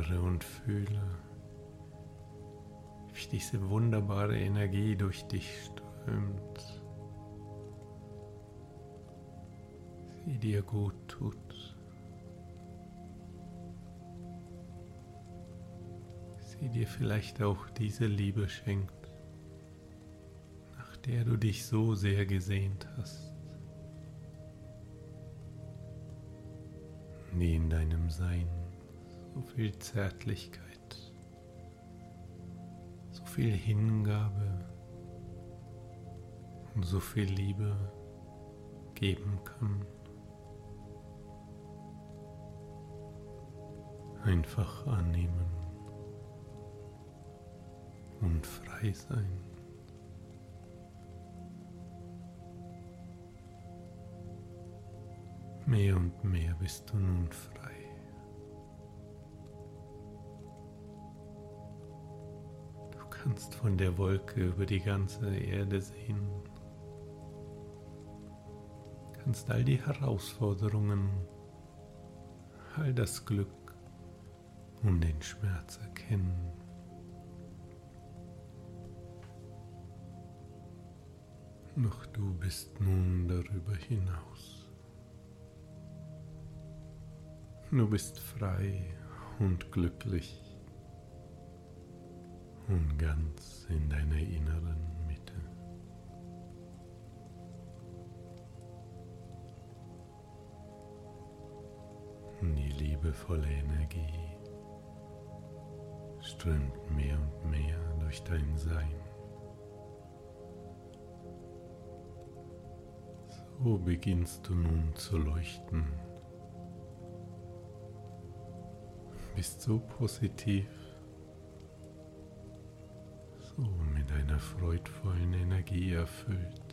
spüre und fühle, wie diese wunderbare Energie durch dich strömt, sie dir gut tut, sie dir vielleicht auch diese Liebe schenkt, nach der du dich so sehr gesehnt hast, die in deinem Sein so viel Zärtlichkeit, so viel Hingabe und so viel Liebe geben kann. Einfach annehmen und frei sein. Mehr und mehr bist du nun frei. Du kannst von der Wolke über die ganze Erde sehen. Du kannst all die Herausforderungen, all das Glück und den Schmerz erkennen. Doch du bist nun darüber hinaus. Du bist frei und glücklich und ganz in deiner inneren Mitte. Die liebevolle Energie strömt mehr und mehr durch dein Sein. So beginnst du nun zu leuchten. Bist so positiv, so mit einer freudvollen Energie erfüllt.